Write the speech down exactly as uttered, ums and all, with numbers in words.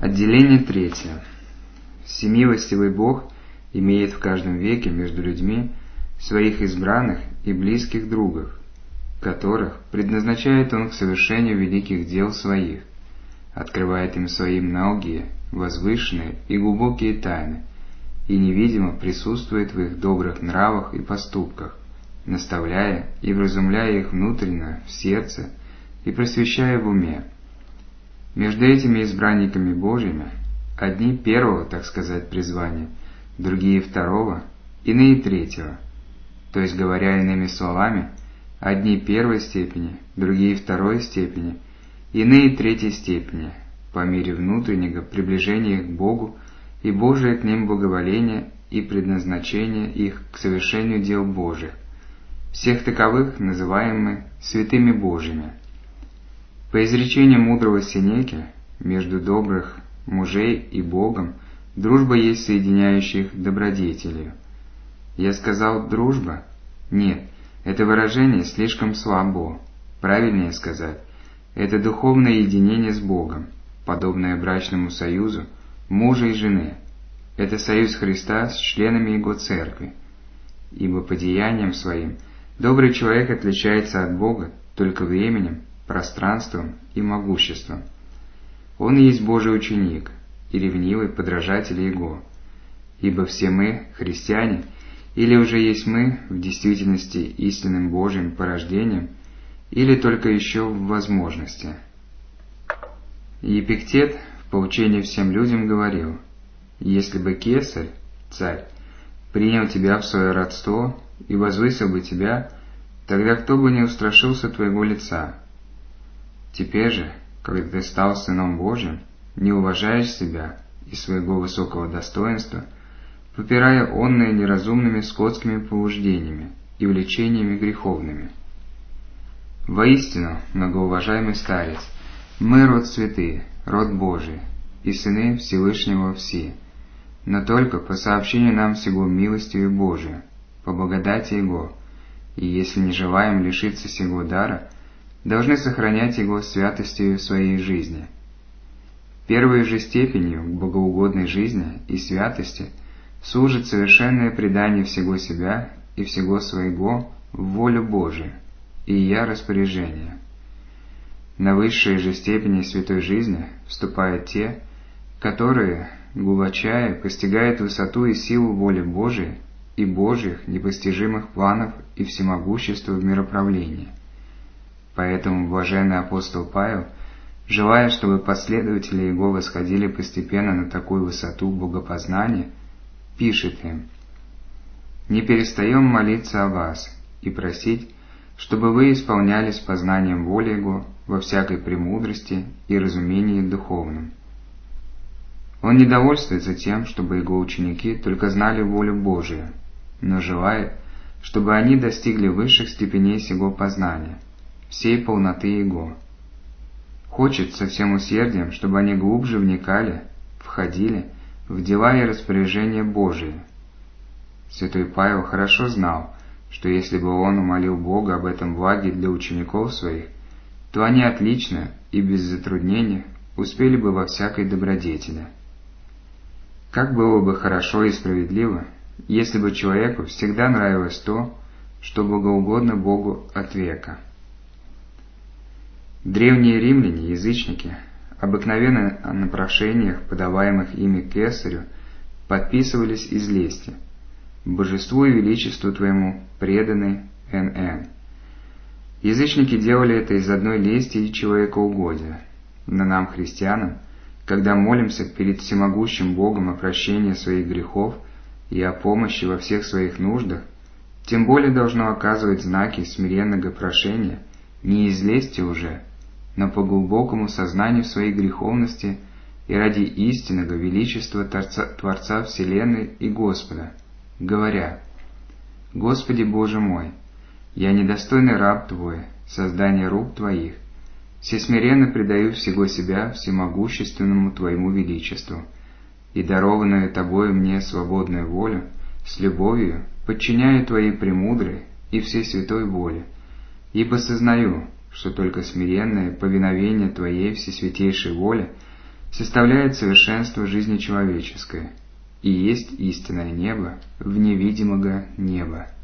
Отделение третье. Всемилостивый Бог имеет в каждом веке между людьми своих избранных и близких другов, которых предназначает Он к совершению великих дел Своих, открывает им Свои многие, возвышенные и глубокие тайны, и невидимо присутствует в их добрых нравах и поступках, наставляя и вразумляя их внутренне в сердце и просвещая в уме. Между этими избранниками Божьими одни первого, так сказать, призвания, другие второго, иные третьего, то есть, говоря иными словами, одни первой степени, другие второй степени, иные третьей степени, по мере внутреннего приближения их к Богу и Божие к ним благоволение и предназначение их к совершению дел Божьих. Всех таковых называемы святыми Божьими. По изречению мудрого Сенеки, между добрых мужей и Богом дружба есть соединяющая их добродетелью. Я сказал «дружба»? Нет, это выражение слишком слабо. Правильнее сказать, это духовное единение с Богом, подобное брачному союзу мужа и жены. Это союз Христа с членами Его Церкви. Ибо по деяниям своим добрый человек отличается от Бога только временем, пространством и могуществом. Он есть Божий ученик и ревнивый подражатель Его. Ибо все мы, христиане, или уже есть мы в действительности истинным Божьим порождением, или только еще в возможности. И Эпиктет в поучении всем людям говорил: «Если бы Кесарь, царь, принял тебя в свое родство и возвысил бы тебя, тогда кто бы не устрашился твоего лица? Теперь же, когда ты стал Сыном Божьим, не уважаешь себя и своего высокого достоинства, попирая онное неразумными скотскими побуждениями и влечениями греховными. Воистину, многоуважаемый старец, мы род святый, род Божий, и сыны Всевышнего все, но только по сообщению нам сего милостью Божию, по благодати Его, и если не желаем лишиться сего дара, должны сохранять его святостью своей жизни. Первой же степенью к богоугодной жизни и святости служит совершенное предание всего себя и всего своего в волю Божию и ее распоряжение. На высшие же степени святой жизни вступают те, которые, глубочая, постигают высоту и силу воли Божией и Божьих непостижимых планов и всемогущества в мироправлении. Поэтому блаженный апостол Павел, желая, чтобы последователи его восходили постепенно на такую высоту богопознания, пишет им: «Не перестаем молиться о вас и просить, чтобы вы исполнялись познанием воли Его во всякой премудрости и разумении духовном». Он не довольствуется тем, чтобы его ученики только знали волю Божию, но желает, чтобы они достигли высших степеней сего познания, всей полноты Его. Хочет со всем усердием, чтобы они глубже вникали, входили в дела и распоряжения Божии. Святой Павел хорошо знал, что если бы он умолил Бога об этом благе для учеников своих, то они отлично и без затруднения успели бы во всякой добродетели. Как было бы хорошо и справедливо, если бы человеку всегда нравилось то, что богоугодно Богу от века. Древние римляне, язычники, обыкновенно на прошениях, подаваемых ими кесарю, подписывались из лести: «Божеству и величеству Твоему преданный эн эн». Язычники делали это из одной лести и человекоугодия, но нам, христианам, когда молимся перед всемогущим Богом о прощении своих грехов и о помощи во всех своих нуждах, тем более должно оказывать знаки смиренного прошения не из лести уже, но по глубокому сознанию своей греховности и ради истинного величества Творца, Творца Вселенной и Господа, говоря: «Господи Боже мой, я недостойный раб Твой, создание рук Твоих, всесмиренно предаю всего себя всемогущественному Твоему величеству, и дарованную Тобою мне свободную волю с любовью подчиняю Твоей премудрой и всей святой воле, ибо сознаю, что только смиренное повиновение Твоей всесвятейшей воле составляет совершенство жизни человеческой и есть истинное небо вне видимого неба.